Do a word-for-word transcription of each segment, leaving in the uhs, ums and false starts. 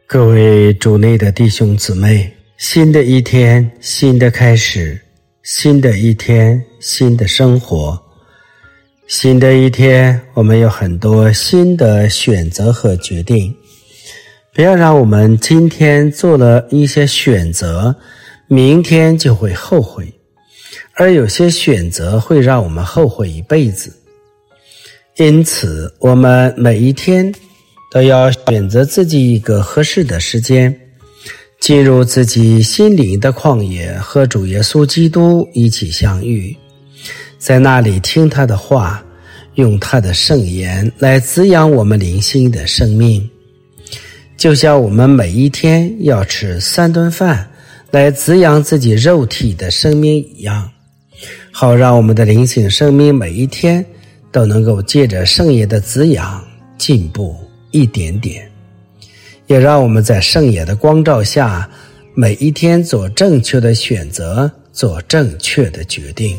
各位主内的弟兄姊妹，新的一天，新的开始，新的一天，新的生活。新的一天，我们有很多新的选择和决定。不要让我们今天做了一些选择，明天就会后悔，而有些选择会让我们后悔一辈子。因此，我们每一天都要选择自己一个合适的时间，进入自己心灵的旷野，和主耶稣基督一起相遇，在那里听他的话，用他的圣言来滋养我们灵性的生命。就像我们每一天要吃三顿饭来滋养自己肉体的生命一样，好让我们的灵性生命每一天都能够借着圣言的滋养进步一点点，也让我们在圣言的光照下，每一天做正确的选择，做正确的决定。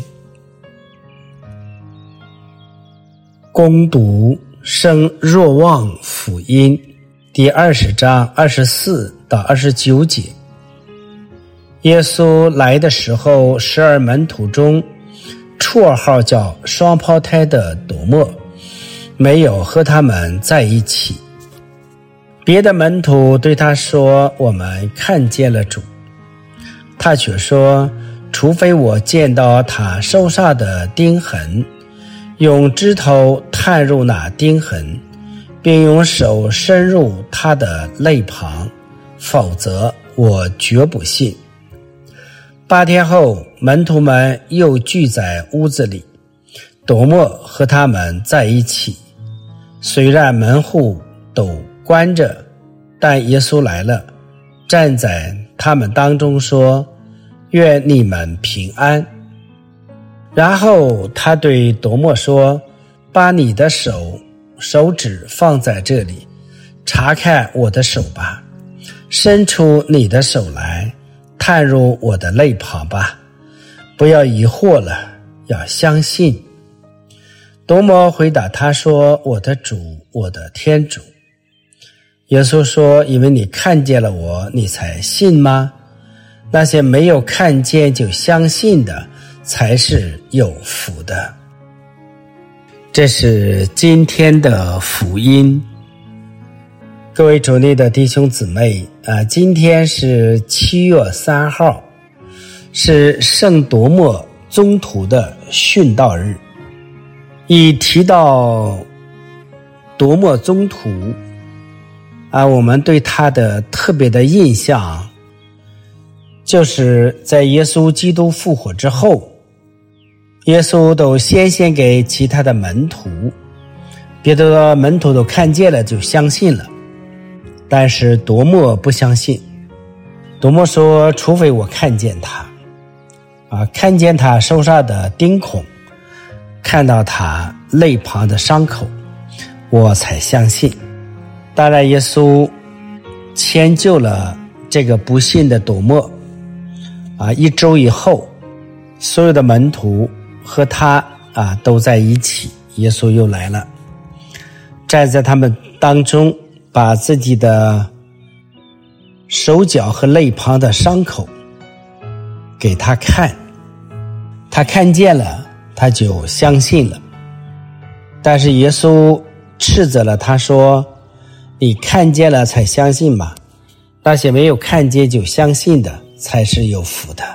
攻读圣若望福音第二十章二十四到二十九节。耶稣来的时候，十二门徒中绰号叫双胞胎的多默没有和他们在一起。别的门徒对他说，我们看见了主。他却说，除非我见到他手上的钉痕，用指头探入那钉痕，并用手伸入他的肋旁，否则我绝不信。八天后，门徒们又聚在屋子里，多默和他们在一起。虽然门户都关着，但耶稣来了，站在他们当中说，愿你们平安。然后他对多默说，把你的手手指放在这里，查看我的手吧，伸出你的手来，探入我的肋旁吧，不要疑惑了，要相信。多默回答他说，我的主，我的天主。耶稣说，因为你看见了我，你才信吗？那些没有看见就相信的，才是有福的。这是今天的福音。各位主内的弟兄姊妹啊，今天是七月三号，是圣多默宗徒的殉道日。一提到多默宗徒啊，我们对他的特别的印象，就是在耶稣基督复活之后，耶稣都先献给其他的门徒，别的门徒都看见了就相信了，但是多默不相信。多默说，除非我看见他啊，看见他手上的钉孔，看到他肋旁的伤口，我才相信。当然耶稣迁就了这个不信的多默啊，一周以后，所有的门徒和他啊都在一起，耶稣又来了，站在他们当中，把自己的手脚和肋旁的伤口给他看，他看见了，他就相信了。但是耶稣斥责了他说，你看见了才相信吧，那些没有看见就相信的才是有福的。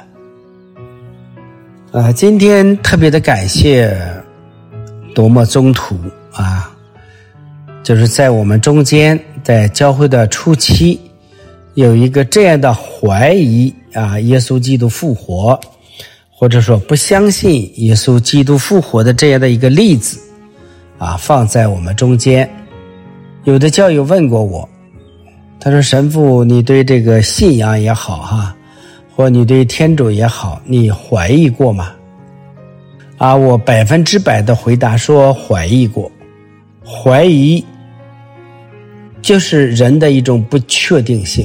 啊，今天特别的感谢多默宗徒啊，就是在我们中间，在教会的初期，有一个这样的怀疑啊，耶稣基督复活，或者说不相信耶稣基督复活的这样的一个例子啊，放在我们中间。有的教友问过我，他说，神父，你对这个信仰也好哈，或你对天主也好，你怀疑过吗？啊，我百分之百的回答说怀疑过。怀疑就是人的一种不确定性，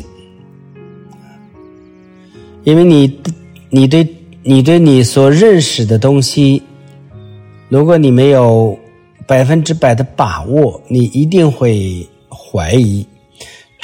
因为你你对你对你所认识的东西，如果你没有百分之百的把握，你一定会怀疑，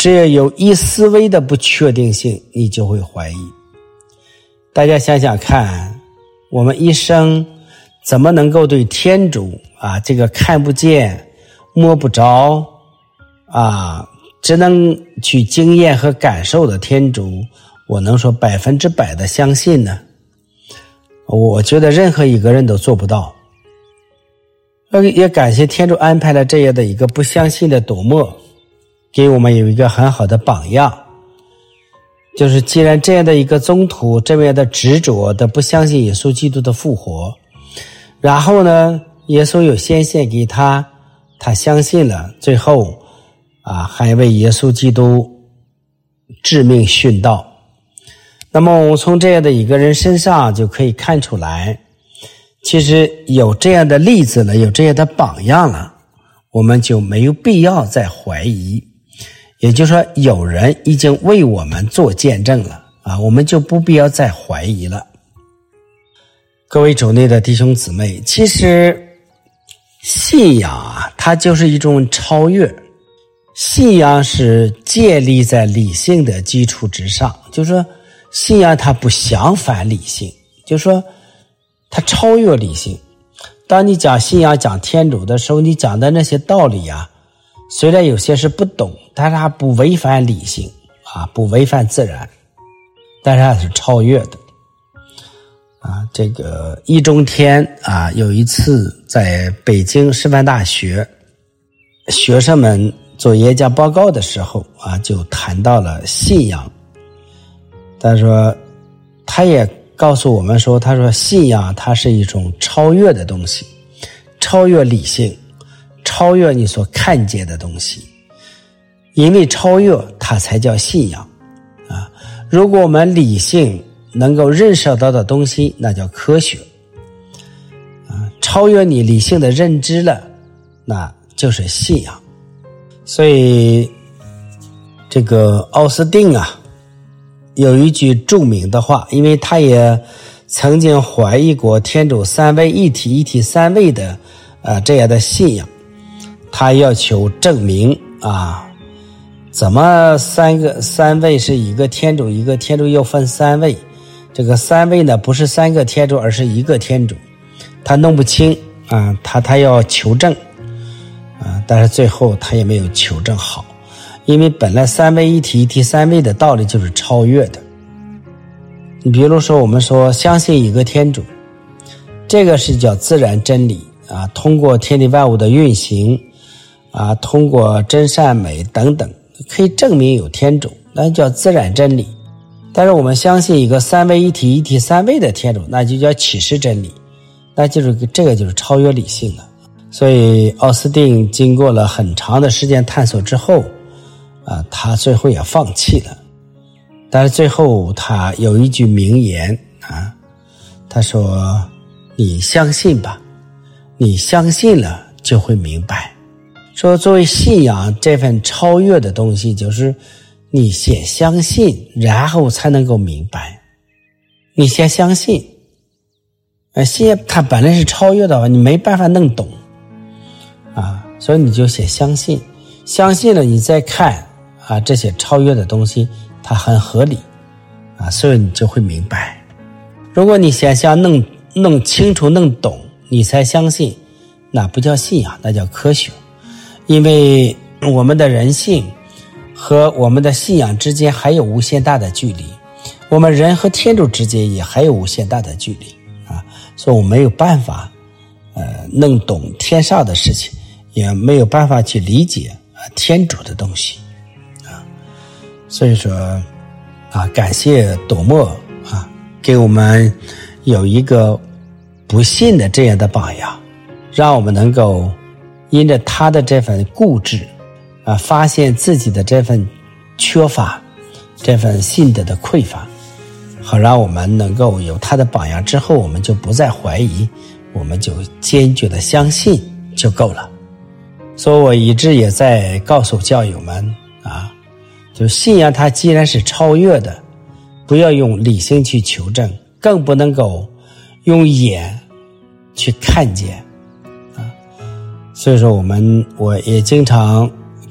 只要有一丝微的不确定性，你就会怀疑。大家想想看，我们一生怎么能够对天主啊这个看不见摸不着啊只能去经验和感受的天主，我能说百分之百的相信呢？我觉得任何一个人都做不到。也感谢天主安排了这样的一个不相信的朵莫，给我们有一个很好的榜样。就是既然这样的一个宗徒这样的执着的不相信耶稣基督的复活，然后呢耶稣有显现给他，他相信了，最后啊还为耶稣基督致命殉道。那么我们从这样的一个人身上就可以看出来，其实有这样的例子了，有这样的榜样了，我们就没有必要再怀疑。也就是说有人已经为我们做见证了啊，我们就不必要再怀疑了。各位主内的弟兄姊妹，其实信仰啊，它就是一种超越。信仰是建立在理性的基础之上，就是说信仰它不相反理性，就是说它超越理性。当你讲信仰讲天主的时候，你讲的那些道理啊，虽然有些是不懂，但是它不违反理性啊，不违反自然，但是它是超越的啊。这个易中天啊，有一次在北京师范大学，学生们做演讲报告的时候啊，就谈到了信仰。他说，他也告诉我们说，他说信仰它是一种超越的东西，超越理性，超越你所看见的东西，因为超越它才叫信仰啊。如果我们理性能够认识到的东西，那叫科学啊。超越你理性的认知了，那就是信仰。所以这个奥斯定啊有一句著名的话，因为他也曾经怀疑过天主三位一体一体三位的呃这样的信仰，他要求证明啊，怎么三个三位是一个天主，一个天主又分三位，这个三位呢不是三个天主，而是一个天主，他弄不清啊，他他要求证啊，但是最后他也没有求证好，因为本来三位一体一体三位的道理就是超越的。你比如说我们说相信一个天主，这个是叫自然真理啊，通过天地万物的运行啊，通过真善美等等，可以证明有天主，那叫自然真理。但是我们相信一个三位一体一体三位的天主，那就叫启示真理，那就是这个就是超越理性了。所以奥斯定经过了很长的时间探索之后啊，他最后也放弃了。但是最后他有一句名言啊，他说你相信吧，你相信了就会明白。说作为信仰这份超越的东西，就是你先相信，然后才能够明白。你先相信，呃，信它本来是超越的话，你没办法弄懂啊，所以你就先相信，相信了你再看啊，这些超越的东西它很合理啊，所以你就会明白。如果你先想弄弄清楚弄懂你才相信，那不叫信仰，那叫科学。因为我们的人性和我们的信仰之间还有无限大的距离，我们人和天主之间也还有无限大的距离啊，所以我没有办法呃弄懂天上的事情，也没有办法去理解啊天主的东西啊。所以说啊，感谢朵莫啊，给我们有一个不信的这样的榜样，让我们能够因着他的这份固执啊，发现自己的这份缺乏，这份信德的匮乏，好让我们能够有他的榜样之后，我们就不再怀疑，我们就坚决的相信就够了。所以我一直也在告诉教友们啊，就信仰它既然是超越的，不要用理性去求证，更不能够用眼去看见啊。所以说我们我也经常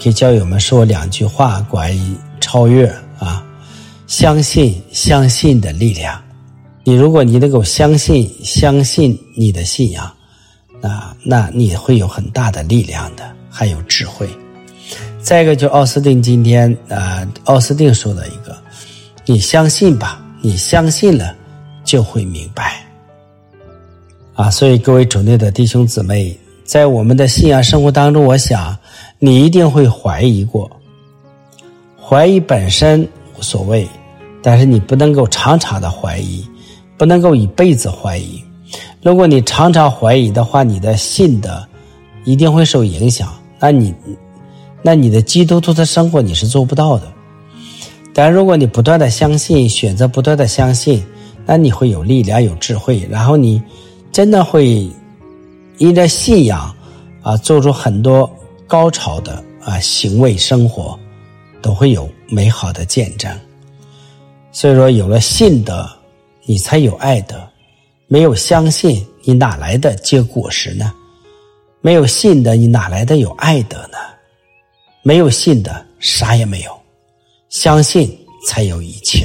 给教友们说两句话关于超越啊，相信相信的力量。你如果你能够相信相信你的信仰，那那你会有很大的力量的，还有智慧。再一个就奥斯定今天呃奥斯定说的一个，你相信吧，你相信了就会明白啊。所以各位主内的弟兄姊妹，在我们的信仰生活当中，我想你一定会怀疑过。怀疑本身无所谓，但是你不能够常常的怀疑，不能够一辈子怀疑。如果你常常怀疑的话，你的信的一定会受影响，那你那你的基督徒的生活你是做不到的。但如果你不断的相信，选择不断的相信，那你会有力量有智慧，然后你真的会因着信仰啊做出很多高潮的啊行为生活，都会有美好的见证。所以说有了信德你才有爱德，没有相信你哪来的结果实呢？没有信德你哪来的有爱德呢？没有信德啥也没有，相信才有一切。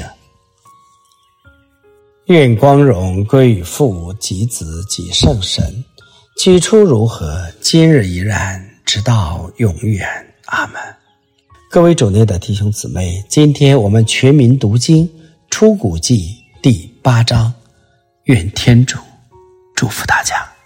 愿光荣归于父及子及圣神，起初如何，今日依然，直到永远。阿们。各位主内的弟兄姊妹，今天我们全民读经出谷记第八章，愿天主祝福大家。